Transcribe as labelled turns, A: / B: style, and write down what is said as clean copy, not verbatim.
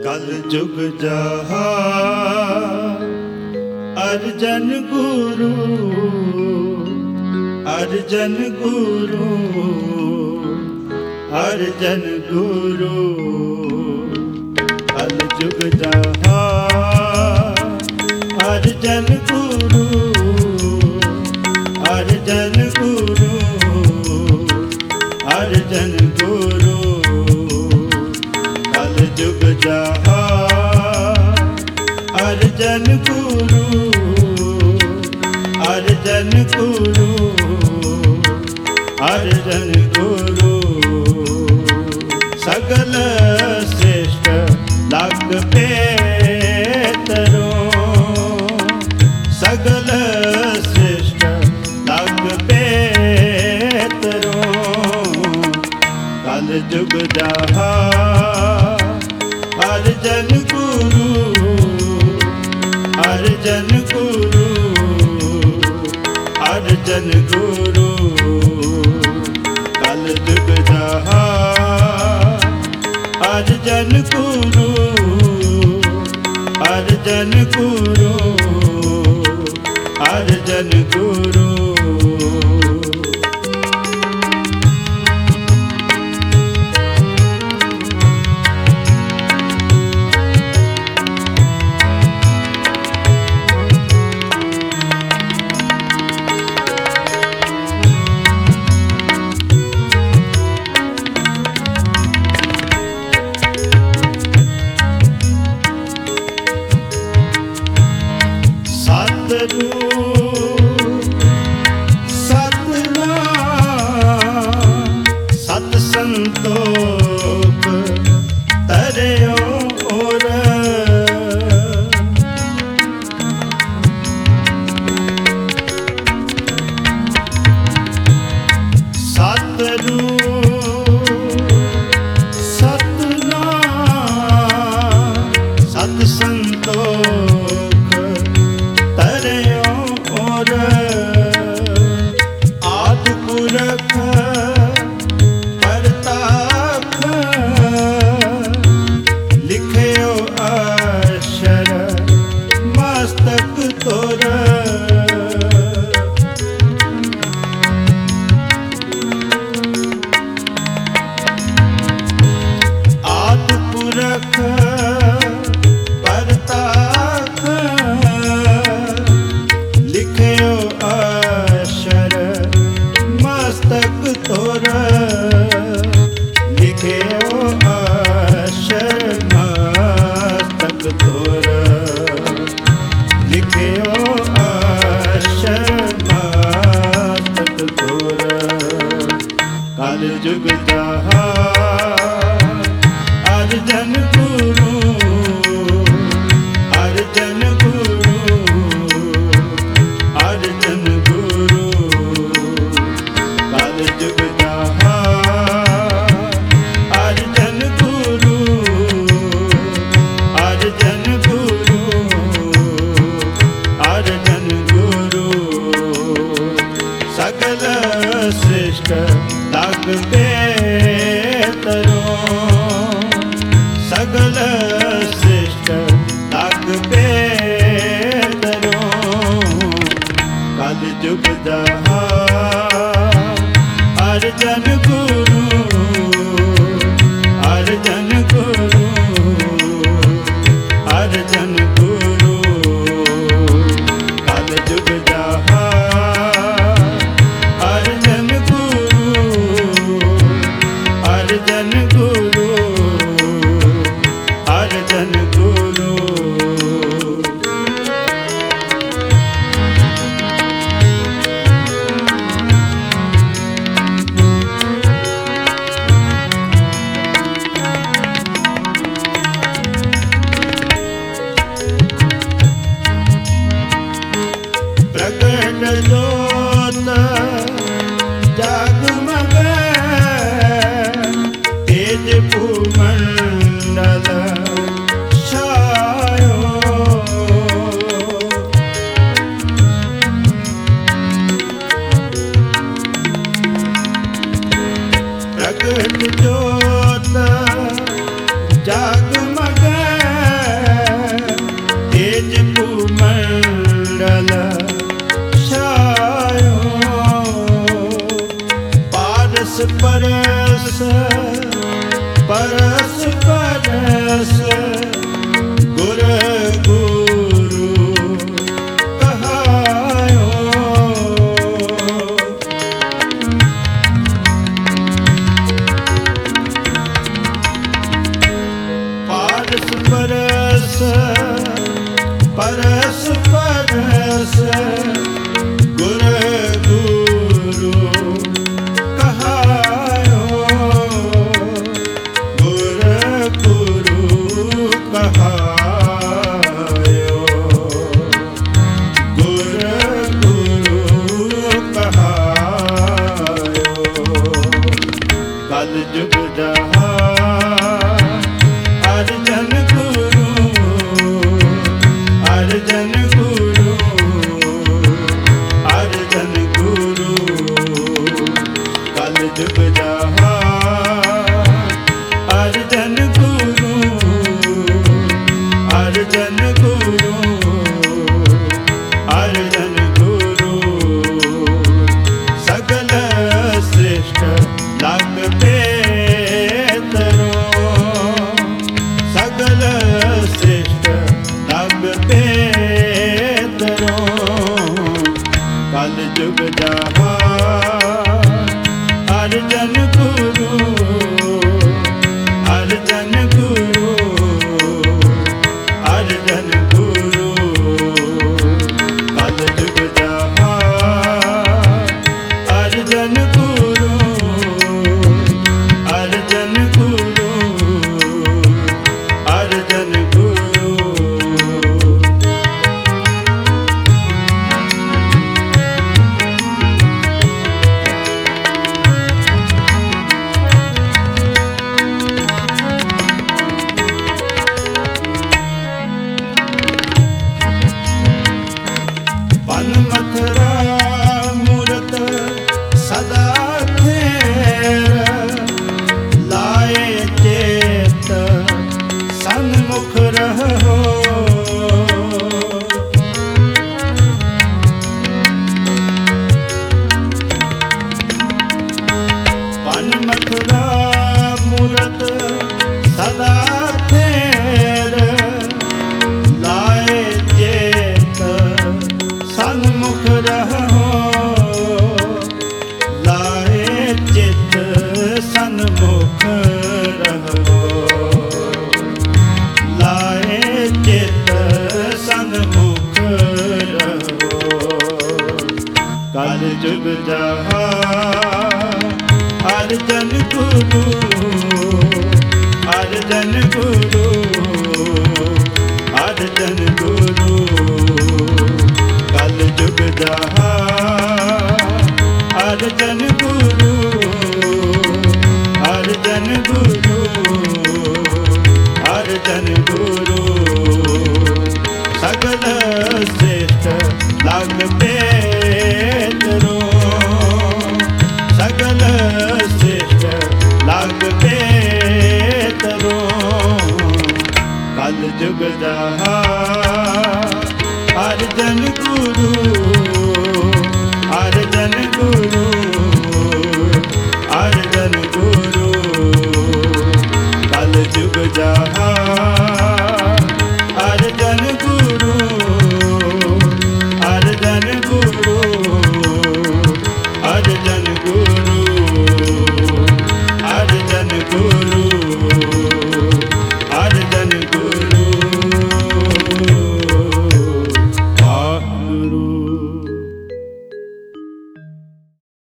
A: कल जुग जहा अर्जन गुरु, अर्जन गुरु, अर्जन गुरु। कल जुग जहा अर्जन गुरु, अर्जन गुरु, अर्जन गुरु। कल जुग जहा अर्जन गुरु, अर्जन गुरु, अर्जन गुरु। सगल श्रेष्ठ लग पेतरो, सगल श्रेष्ठ लग पेतरो। कल जुग जहा अर्जन गुरु, अर्जन गुरु, अर्जन गुरु। कल जुग जहा अर्जन गुरु, अर्जन गुरु, अर्जन गुरु। सत संतोख तरयो और, सतनाम सत संतोख तरयो और। आदि पुरख परताख लिखयो अक्षर मस्तक तोर। आदि पुरख परताख लिखयो अक्षर मस्तक तोर। लिखयो अक्षर मस्तक तोर, लिखयो अक्षर मस्तक तोर। कल जुग जहा अर्जन गुरु, अर्जन गुरु, अर्जन गुरु। कल जुग जहा अर्जन गुरु, अर्जन गुरु, अर्जन गुरु। सगल श्रेष्ठ लग पेतरो, सगल श्रेष्ठ लग पेतरो। कल जुग जहा अर्जन गुरु, अर्जन गुरु, अर्जन गुरु। कल जुग जहा अर्जन गुरु, अर्जन गुरु, अर्जन गुरु। प्रकट जोत जगमग तेज भूमंडल छायो। प्रकट जोत जगमग परस परस परस गुर गुरु कहायो। पारस परस परस परस गुर गुरु कहायो। गुर गुरु कहायो। गुर गुरु कहायो। कल जुग जहाँ अर्जन गुरु अर्जन गुरु अर्जन गुरु कल जुग जहाँ अर्जन गुरु अर्जन गुरु अर्जन गुरु सकल श्रेष्ठ लाग पेतरो सकल श्रेष्ठ लाग पेतरो कल जुग जहाँ अर्जन गुरु अर्जन गुरु अर्जन गुरु कल जुग जहाँ अर्जन गुरु अर्जन गुरु अर्जन गुरु। पन मथुरा मूरत सदा फेर लाए चेत सन्मुख रहो। पन मथुरा मूरत सदा फेर लाए चेत सन्मुख रहो। लाए चित सन्मुख रहो। लाए चित सन्मुख रहो। कल जुग जहाँ अर्जन गुरु अर्जन गुरु अर्जन गुरु कल जुग जहाँ अर्जन गुरु अर्जन गुरु अर्जन गुरु सकल श्रेष्ठ लाग पेतरो सकल श्रेष्ठ लाग पेतरो कल जुग जहाँ